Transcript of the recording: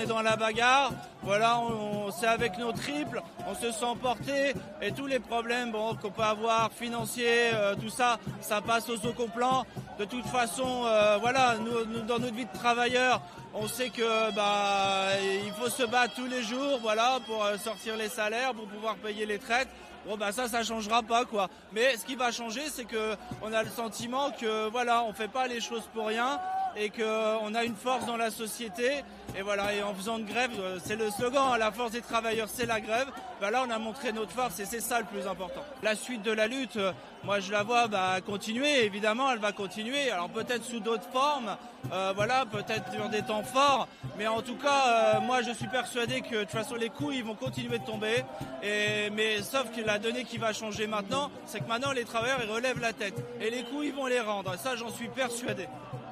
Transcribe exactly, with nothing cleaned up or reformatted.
est dans la bagarre. Voilà, on, on, c'est avec nos triples, on se sent porté et tous les problèmes bon, qu'on peut avoir, financiers, euh, tout ça, ça passe au second plan. De toute façon, euh, voilà, nous, nous, dans notre vie de travailleur, on sait que bah il faut se battre tous les jours, voilà, pour sortir les salaires, pour pouvoir payer les traites. Bon bah ça, ça changera pas quoi. Mais ce qui va changer, c'est que on a le sentiment que voilà, on fait pas les choses pour rien et qu'on a une force dans la société. Et voilà, et en faisant de grève, c'est le slogan, la force des travailleurs, c'est la grève. Bah là, on a montré notre force et c'est ça le plus important. La suite de la lutte, moi je la vois bah, continuer, évidemment, elle va continuer. Alors peut-être sous d'autres formes, euh, voilà, peut-être sur des temps forts. Mais en tout cas, euh, moi je suis persuadé que de toute façon les coups, ils vont continuer de tomber. Et, mais sauf que la donnée qui va changer maintenant, c'est que maintenant les travailleurs, ils relèvent la tête. Et les coups, ils vont les rendre. Ça, j'en suis persuadé.